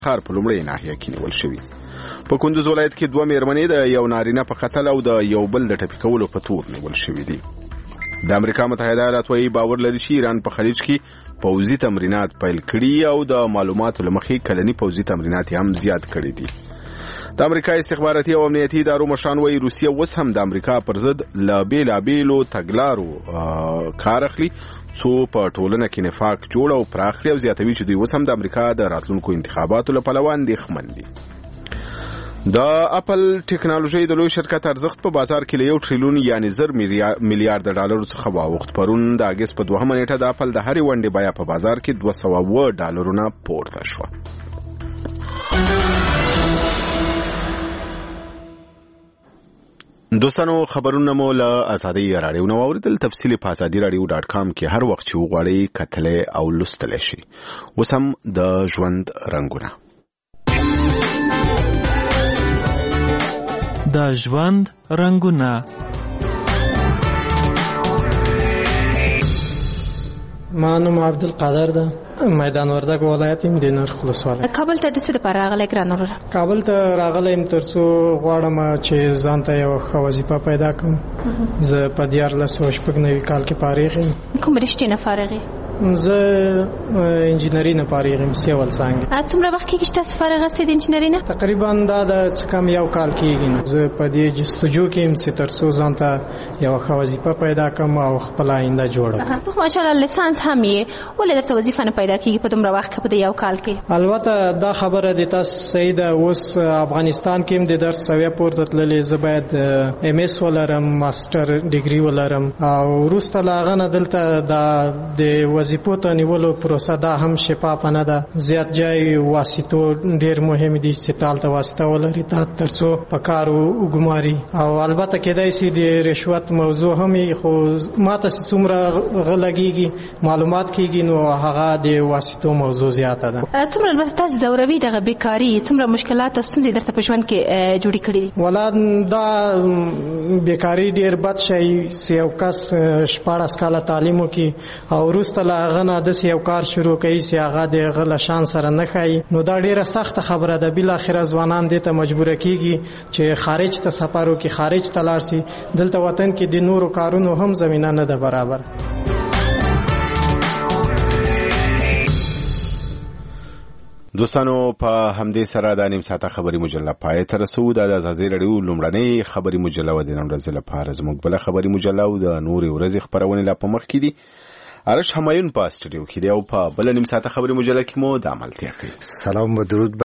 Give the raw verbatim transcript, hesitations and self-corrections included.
خار په لومړۍ ناحیه کې نیول شوي. په کندوز ولایت کې دوه میرمنې د یو نارینه په قتل او د یو بل د ټپي کولو په تور نیول شوي دي. د امریکا متحده ایالات وايي باور لري چې ایران په خلیج کې پوځي تمرینات پیل کړي او د معلوماتو له مخې کلني پوځي تمرینات هم زیات کړي دي. د امریکا استخباراتي او امنیتي ادارو مشران وايي روسیه اوس هم د امریکا پر ضد له بېلابېلو تګلارو کار اخلي څو په ټولنه کې نفاق جوړ او پراخ کړي او زیاتوي چې دوی اوس هم د امریکا د راتلونکو انتخاباتو له پلوه اندېښمن دي. د اپل ټیکنالوژي د لوی شرکت ارزښت په بازار کې له یو ټریلیون یعنی زر میلیارډ ډالرو څخه واوښت. پرون د اګست په دوهمه نیټه د اپل د هرې ونډې بیه په بازار کې دوه سوه اووه ډالرونه پورته شوه. دوستانو خبرونه مو له ازادي راډیو نو اوریدل. تفصیل په ازادي راډیو ډاټ کام کې هر وخت چې وغواړئ کتلې او لوستلی شئ. اوس هم د ژوند رنګونه. د ژوند رنګونه. ما نوم عبدالقادر ده، میدان وردګ ولایت یم، د نرخ ولسوالۍ. کابل ته د څه لپاره راغلی ګران وروره؟ کابل ته راغلی یم تر څو غواړم چې ځان ته یوه ښه وظیفه پیدا کړم. زه په دیارلس سوه شپږ نوي کال کې فارغ یم. کوم رشتې نه فارغ یې؟ زه انجینري نه فارغ یم، سیول څانګې. څومره وخت کېږي چې تاسو فارغ هستئ د انجینري نه؟ تقریبا دا د څه کم یو کال کېږي نو. زه په دې جستجو کې یم چې تر څو ځان ته یوه ښه وظیفه پیدا کړم او خپله آینده جوړه کړم. ته ماشاءالله لیسانس هم یې، ولې درته وظیفه نه پیدا کېږي په دومره وخت کې په دې یو کال کې؟ البته دا خبره د تاسو صحیح ده. اوس افغانستان کې هم د درس سویه پورته تللې. زه باید ایم ایس ولرم، ماسټر ډیګري ولرم او وروسته له هغه نه دلته د وظیفو ته نیولو پروسه دا هم شفافه نه ده. زیات جای واسطو ډیر مهم دي چې تالته واسطه ولري تا تر څو په کار وګماري. او البته کېدای شي د رشوت موضوع هم خو ماته څومره غلګيږي معلومات کېږي نو هغه د واسطو موضوع زیاته ده. څومره البته تاسو زوروي دغه بیکاری څومره مشکلات او ستونزې درته په ژوند کې جوړې کړې دي؟ ولا دا بیکاری ډیر بد شي چې یو کس شپاړس کاله تعلیم وکړي او وروسته له هغه نه داسې یو کار شروع کوي چې هغه د هغه له شان سره نه ښایي نو دا ډیره سخته خبره ده. بالاخره ځوانان دې ته مجبوره کېږي چې خارج ته سفر وکړي، خارج ته لاړ شي. دلته وطن کې د نورو کارونو هم زمینه نه ده برابر. دوستانو په همدې سره د نیم ساعته خبري مجله پای ته رسو. د ازادي راډیو لومړنۍ خبري مجله و د نن ورځې لپاره زموږ بله خبري مجله او د نورې ورځې خپرونې لا په مخ کې دي. ارش همایون په استودیو کې دی او په بل نیم ساعته خبري مجله کې مو د عملتیا کوي. سلام و درود